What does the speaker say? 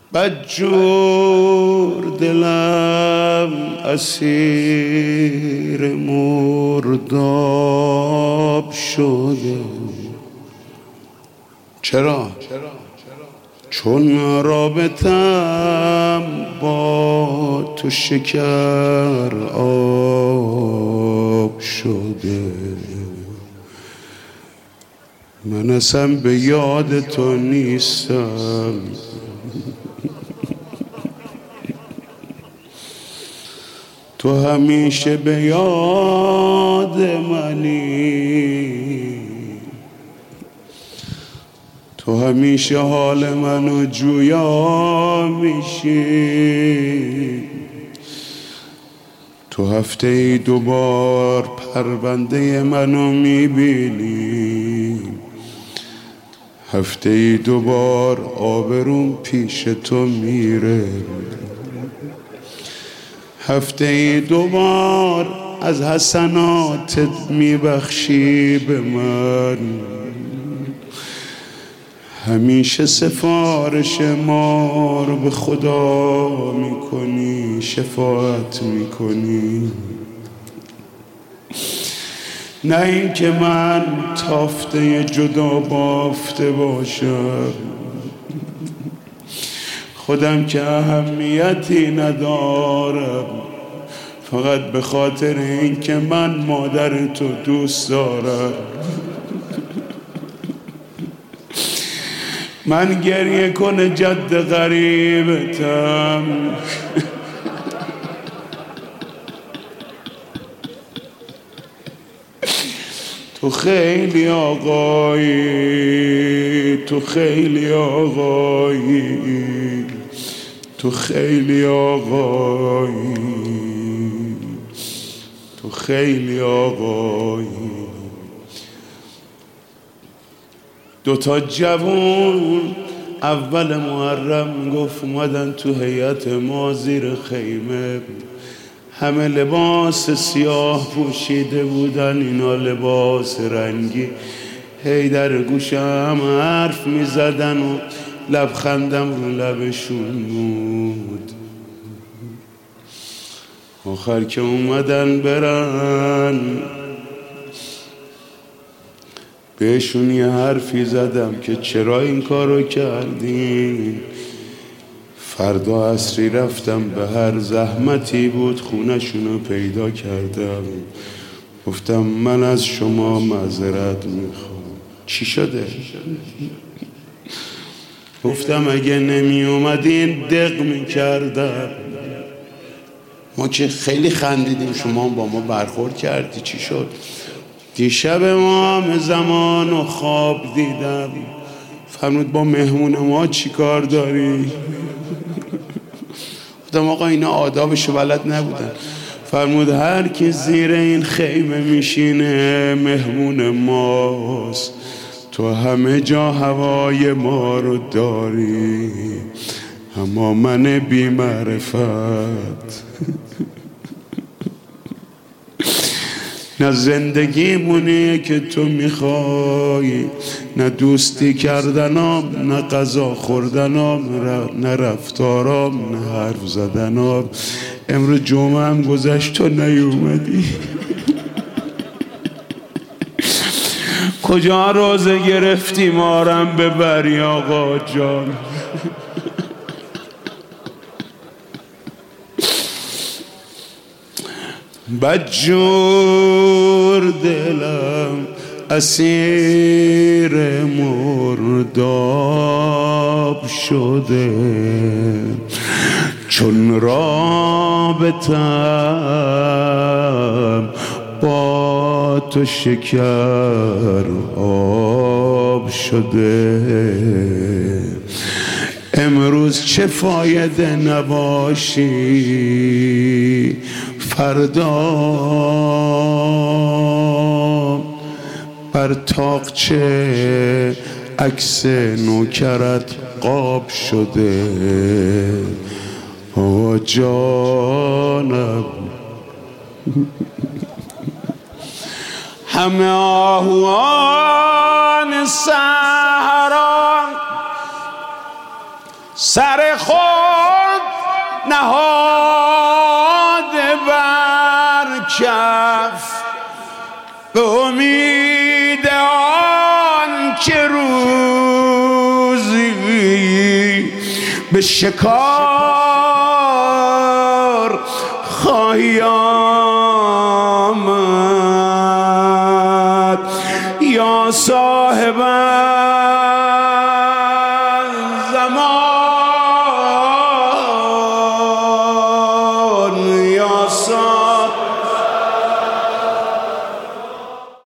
بدجور دلم اسیر مرداب شده. چرا؟ چون رابطم با تو شکر آب شده. من اصلا به یاد تو نیستم، تو همیشه به یاد منی. تو همیشه حال منو جویا میشی. تو هفته ای 2 بار پرونده منو میبینی. هفته ای 2 بار آبروم پیش تو میره. هفته ای 2 بار از حسناتت میبخشی به من. همیشه سفارش ما رو به خدا میکنی، شفاعت میکنی. نه اینکه من تافته جدا بافته باشم، خودم که اهمیتی ندارم، فقط به خاطر اینکه من مادر تو دوست دارم. من گریه کنه جد غریبتم. تو خیلی آقایی، تو خیلی آقایی، تو خیلی آقایی، تو خیلی آقایی. 2 تا جوون اول محرم گفت اومدن تو هیئت ما زیر خیمه. همه لباس سیاه پوشیده بودن، اینا لباس رنگی. هی در گوشم حرف می زدن و لبخندم رو لبشون بود. آخر که اومدن برن بهشون یه حرفی زدم که چرا این کارو کردین. فردا عصری رفتم به هر زحمتی بود خونه‌شونو پیدا کردم. گفتم من از شما معذرت میخوام. چی شده؟ گفتم اگه نمی اومدین دق میکردم. ما که خیلی خندیدیم، شما با ما برخورد کردی. چی شد؟ دیشب امام زمان و خواب دیدم. فرمود با مهمون ما چی کار داری؟ گفتم آقا اینا آدابشو بلد نبودن. فرمود هر کی زیر این خیمه میشینه مهمون ماست. تو همه جا هوای ما رو داری، اما من بی معرفت نه زندگیمونه که تو میخوای، نه دوستی کردنام، نه غذا خوردنام، نه رفتارام، نه حرف زدنام. امروز جمعه هم گذشت تو نیومدی. کجا روزه گرفتی مارم ببری آقا جان؟ بدجور دلم اسیر مرداب شده. چون رابطم با تو شکر آب شده. امروز چه فایده نباشی، فردا بر طاقچه عکس نوکرت قاب شده. آقا جانم همه آهوان صحرا سر خود نهاده بر کف به امید آن که روزی به شکار خواهی آمد یا صاحب زمان.